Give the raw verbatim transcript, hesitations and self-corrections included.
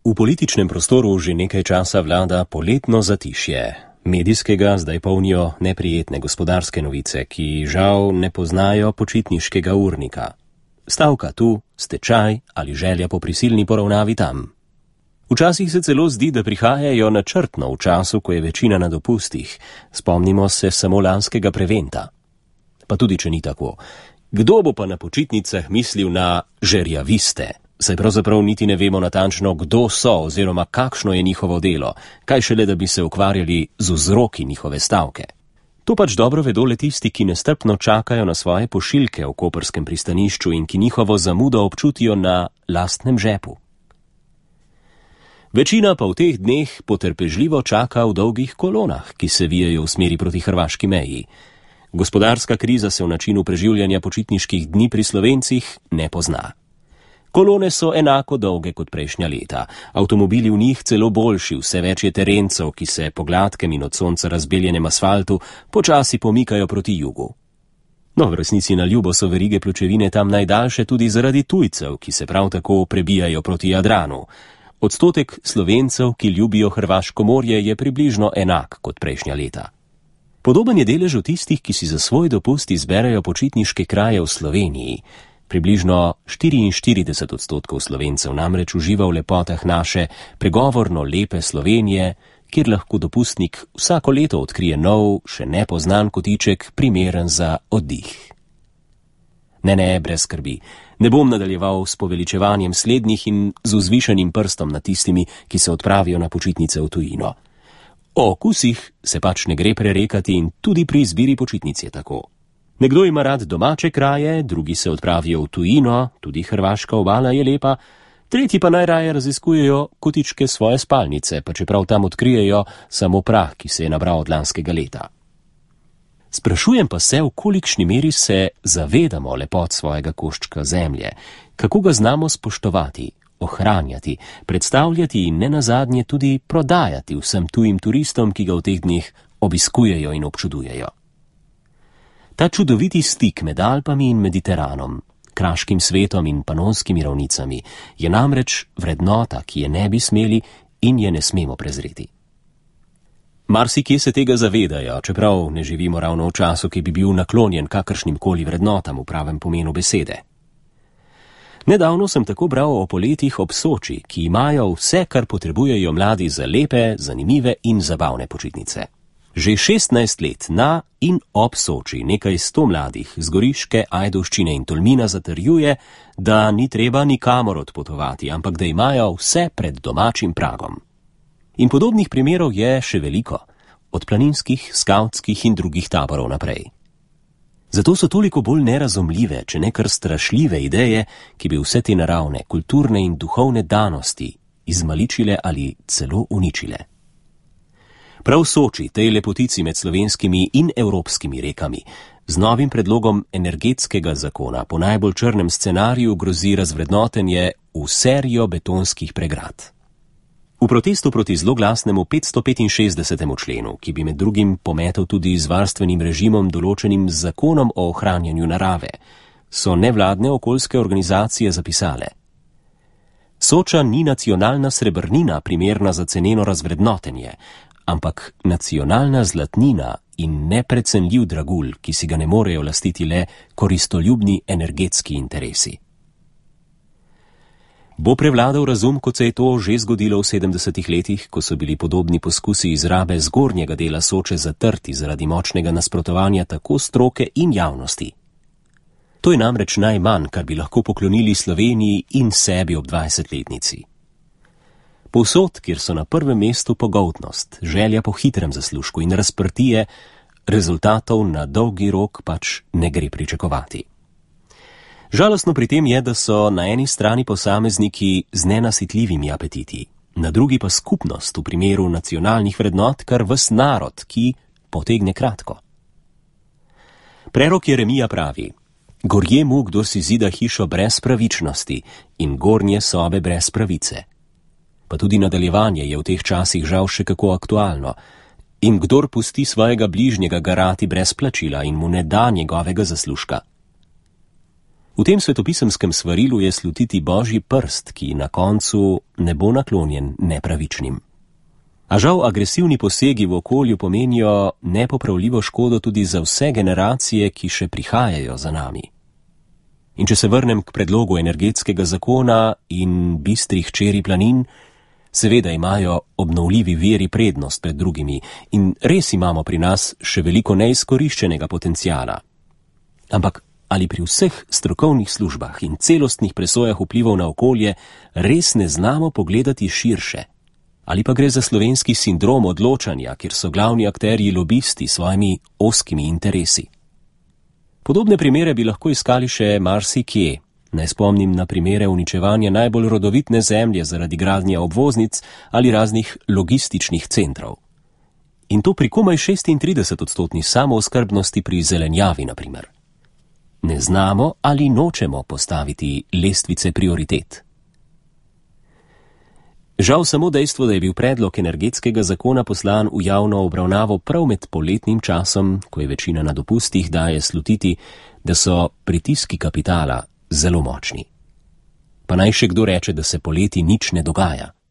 V političnem prostoru že nekaj časa vlada poletno zatišje. Medijskega zdaj polnijo neprijetne gospodarske novice, ki žal ne poznajo počitniškega urnika. Stavka tu, stečaj ali želja po prisilni poravnavi tam. Včasih se celo zdi, da prihajajo načrtno v času, ko je večina na dopustih. Spomnimo se samo lanskega preventa. Pa tudi, če ni tako. Kdo bo pa na počitnicah mislil na žerjaviste? Saj pravzaprav niti ne vemo natančno, kdo so oziroma kakšno je njihovo delo, kaj šele, da bi se ukvarjali z vzroki njihove stavke. To pač dobro vedo le tisti, ki nestrpno čakajo na svoje pošiljke v koprskem pristanišču in ki njihovo zamudo občutijo na lastnem žepu. Večina pa v teh dneh potrpežljivo čaka v dolgih kolonah, ki se vijejo v smeri proti hrvaški meji. Gospodarska kriza se v načinu preživljanja počitniških dni pri Slovencih ne pozna. Kolone so enako dolge kot prejšnja leta, avtomobili v njih celo boljši, vse več je terencev, ki se po gladkem in od sonca razbeljenem asfaltu počasi pomikajo proti jugu. No, v resnici na ljubo so verige pločevine tam najdaljše tudi zaradi tujcev, ki se prav tako prebijajo proti Jadranu. Odstotek Slovencev, ki ljubijo hrvaško morje, je približno enak kot prejšnja leta. Podoben je delež tistih, ki si za svoj dopust izberejo počitniške kraje v Sloveniji. Približno štiriinštirideset odstotkov Slovencev namreč uživa v lepotah naše pregovorno lepe Slovenije, kjer lahko dopustnik vsako leto odkrije nov, še nepoznan kotiček, primeren za oddih. Ne, ne, brez skrbi. Ne bom nadaljeval s poveličevanjem slednjih in z vzvišenim prstom na tistimi, ki se odpravijo na počitnice v tujino. O okusih se pač ne gre prerekati in tudi pri izbiri počitnic je tako. Nekdo ima rad domače kraje, drugi se odpravijo v tujino, tudi hrvaška obala je lepa, tretji pa najraje raziskujejo kotičke svoje spalnice, pa čeprav tam odkrijejo samo prah, ki se je nabral od lanskega leta. Sprašujem pa se, v kolikšni meri se zavedamo lepot svojega koščka zemlje, kako ga znamo spoštovati, ohranjati, predstavljati in nenazadnje tudi prodajati vsem tujim turistom, ki ga v teh dneh obiskujejo in občudujejo. Ta čudoviti stik med Alpami in Mediteranom, kraškim svetom in panonskimi ravnicami, je namreč vrednota, ki je ne bi smeli in je ne smemo prezreti. Marsikje se tega zavedajo, čeprav ne živimo ravno v času, ki bi bil naklonjen kakršnimkoli vrednotam v pravem pomenu besede. Nedavno sem tako bral o poletjih ob Soči, ki imajo vse, kar potrebujejo mladi za lepe, zanimive in zabavne počitnice. Že šestnajst let na in ob Soči nekaj sto mladih z Goriške, Ajdovščine in Tolmina zatrjuje, da ni treba nikamor odpotovati, ampak da imajo vse pred domačim pragom. In podobnih primerov je še veliko, od planinskih, skavtskih in drugih taborov naprej. Zato so toliko bolj nerazumljive, če ne kar strašljive ideje, ki bi vse te naravne, kulturne in duhovne danosti izmaličile ali celo uničile. Prav Soči, tej lepotici med slovenskimi in evropskimi rekami, z novim predlogom energetskega zakona po najbolj črnem scenariju grozi razvrednotenje v serijo betonskih pregrad. V protestu proti zloglasnemu petstopetinšestdesetemu členu, ki bi med drugim pometal tudi z varstvenim režimom določenim z zakonom o ohranjanju narave, so nevladne okoljske organizacije zapisale: Soča ni nacionalna srebrnina primerna za ceneno razvrednotenje, ampak nacionalna zlatnina in neprecenljiv dragulj, ki si ga ne morejo lastiti le koristoljubni energetski interesi. Bo prevladal razum, kot se je to že zgodilo v sedemdesetih letih, ko so bili podobni poskusi izrabe zgornjega dela Soče zatrti zaradi močnega nasprotovanja tako stroke in javnosti? To je namreč najmanj, kar bi lahko poklonili Sloveniji in sebi ob dvajsetletnici. Povsod, kjer so na prvem mestu pogoltnost, želja po hitrem zaslužku in razprtije, rezultatov na dolgi rok pač ne gre pričakovati. Žalostno pri tem je, da so na eni strani posamezniki z nenasitljivimi apetiti, na drugi pa skupnost v primeru nacionalnih vrednot kar ves narod, ki potegne kratko. Prerok Jeremija pravi: Gorje mu, kdor si zida hišo brez pravičnosti in gornje sobe brez pravice. Pa tudi nadaljevanje je v teh časih žal še kako aktualno. In kdor pusti svojega bližnjega garati brez plačila in mu ne da njegovega zaslužka. V tem svetopisemskem svarilu je slutiti božji prst, ki na koncu ne bo naklonjen nepravičnim. A žal agresivni posegi v okolju pomenijo nepopravljivo škodo tudi za vse generacije, ki še prihajajo za nami. In če se vrnem k predlogu energetskega zakona in bistrih hčeri planin, seveda imajo obnovljivi viri prednost pred drugimi in res imamo pri nas še veliko neizkoriščenega potencijala. Ampak ali pri vseh strokovnih službah in celostnih presojah vplivov na okolje res ne znamo pogledati širše? Ali pa gre za slovenski sindrom odločanja, kjer so glavni akterji lobisti s svojimi ozkimi interesi? Podobne primere bi lahko iskali še marsikje. Naj spomnim na primere uničevanja najbolj rodovitne zemlje zaradi gradnje obvoznic ali raznih logističnih centrov. In to pri komaj šestintrideset odstotni samooskrbnosti pri zelenjavi, na primer. Ne znamo ali nočemo postaviti lestvice prioritet. Žal samo dejstvo, da je bil predlog energetskega zakona poslan v javno obravnavo prav med poletnim časom, ko je večina na dopustih, daje slutiti, da so pritiski kapitala zelo močni. Pa naj še kdo reče, da se poleti nič ne dogaja.